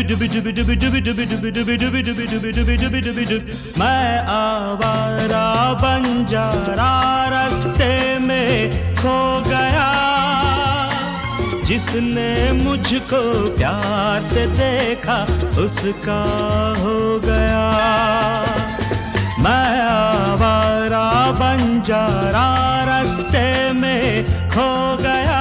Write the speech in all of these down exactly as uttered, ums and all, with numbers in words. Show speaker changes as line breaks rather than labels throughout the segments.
मैं आवारा बंजारा रास्ते में खो गया, जिसने मुझको प्यार से देखा उसका हो गया। मैं आवारा बंजारा रास्ते में खो गया,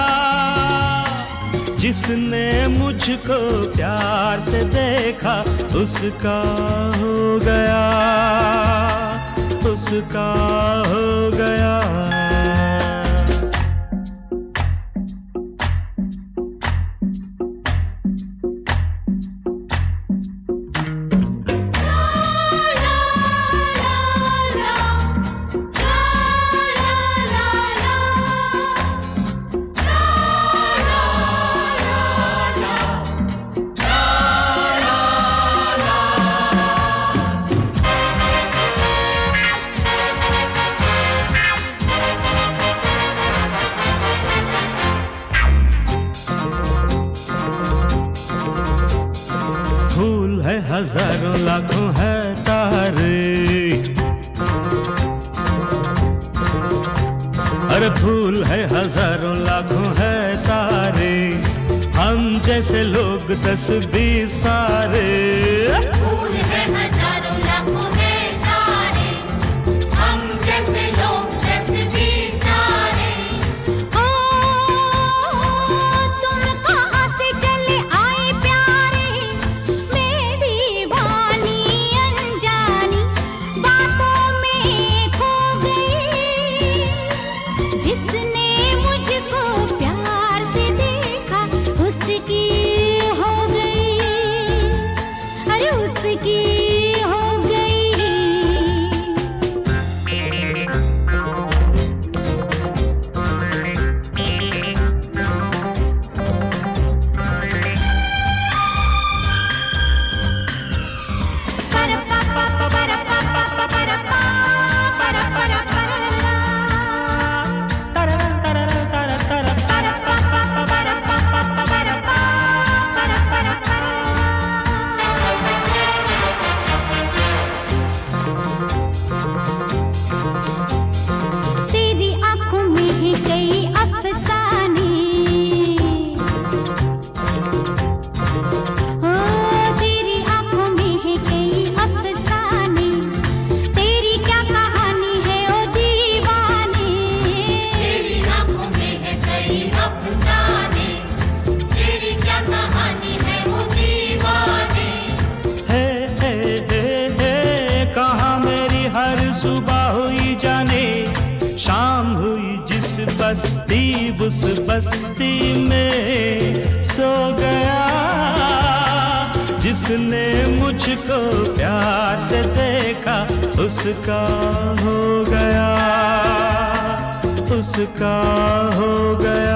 जिसने मुझको प्यार से देखा उसका हो गया, उसका हो गया। हजारों लाखों है तारे, अरे फूल है हजारों लाखों है तारे, हम जैसे लोग दस बीस सारे।
फूल है हजारों लाखों है तारे, हम जैसे लोग दस बीस सारे। ओ, तुम कहाँ से चले आए प्यारे, जिसने मुझको प्यार से देखा उसकी हो गई, अरे उसकी हो गई। तेरी आंखों में है कई अफसाने, हो तेरी आंखों में है कई अफसाने, तेरी क्या कहानी है ओ दीवाने। तेरी आंखों में है कई अफसाने, तेरी क्या कहानी है ओ दीवाने।
हे हे हे हे कहाँ मेरी हर सुबह हुई जाने, शाम हुई जिस बस्ती उस बस्ती में सो गया, जिसने मुझको प्यार से देखा उसका हो गया, उसका हो गया।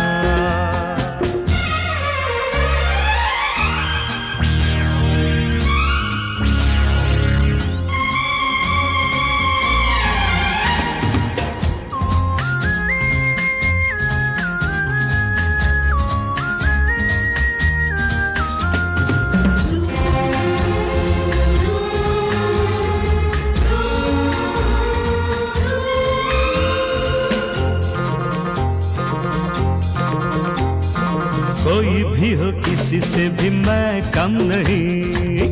कोई भी हो किसी से भी मैं कम नहीं,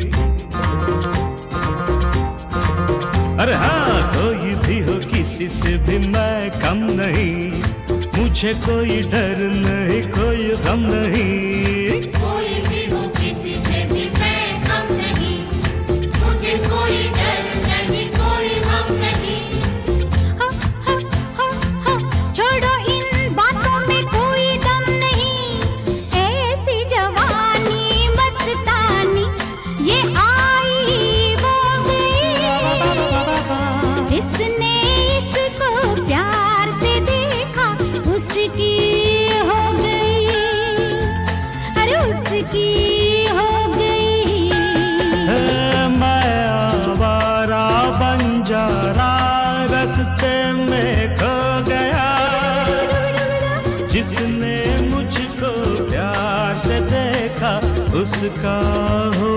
अरे हाँ कोई भी हो किसी से भी मैं कम नहीं, मुझे कोई डर नहीं कोई गम नहीं।
कोई भी हो किसी से भी मैं कम नहीं, मुझे कोई डर नहीं कोई गम नहीं। हा, हा, हा, हा, छोड़ो इन बातों में कोई दम नहीं, ऐसी जवानी मस्तानी ये आई वो गई, जिसने इसको प्यार से देखा उसकी हो गई, अरे उसकी हो गई।
मैं आवारा बंजारा रास्ते में खो गया, जिसने मुझको प्यार से देखा उसका हो